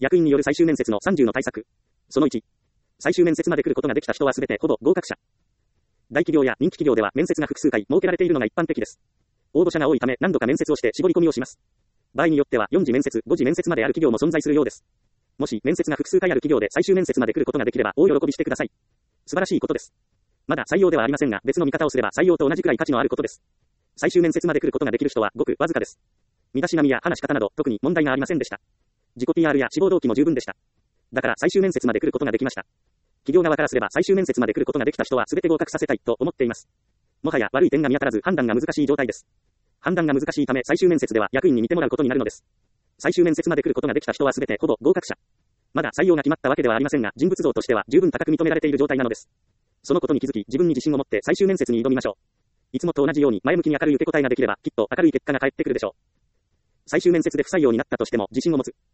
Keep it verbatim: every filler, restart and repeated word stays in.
役員による最終面接のさんじゅうの対策。そのいち。最終面接まで来ることができた人はすべてほぼ合格者。大企業や人気企業では面接が複数回設けられているのが一般的です。応募者が多いため何度か面接をして絞り込みをします。場合によってはよん次面接、ご次面接まである企業も存在するようです。もし面接が複数回ある企業で最終面接まで来ることができれば大喜びしてください。素晴らしいことです。まだ採用ではありませんが別の見方をすれば採用と同じくらい価値のあることです。最終面接まで来ることができる人はごくわずかです。身だしなみや話し方など特に問題がありませんでした。自己 ピーアール や志望動機も十分でした。だから最終面接まで来ることができました。企業側からすれば最終面接まで来ることができた人は全て合格させたいと思っています。もはや悪い点が見当たらず判断が難しい状態です。判断が難しいため最終面接では役員に見てもらうことになるのです。最終面接まで来ることができた人は全てほぼ合格者。まだ採用が決まったわけではありませんが人物像としては十分高く認められている状態なのです。そのことに気づき自分に自信を持って最終面接に挑みましょう。いつもと同じように前向きに明るい受け答えができればきっと明るい結果が返ってくるでしょう。最終面接で不採用になったとしても自信を持つ。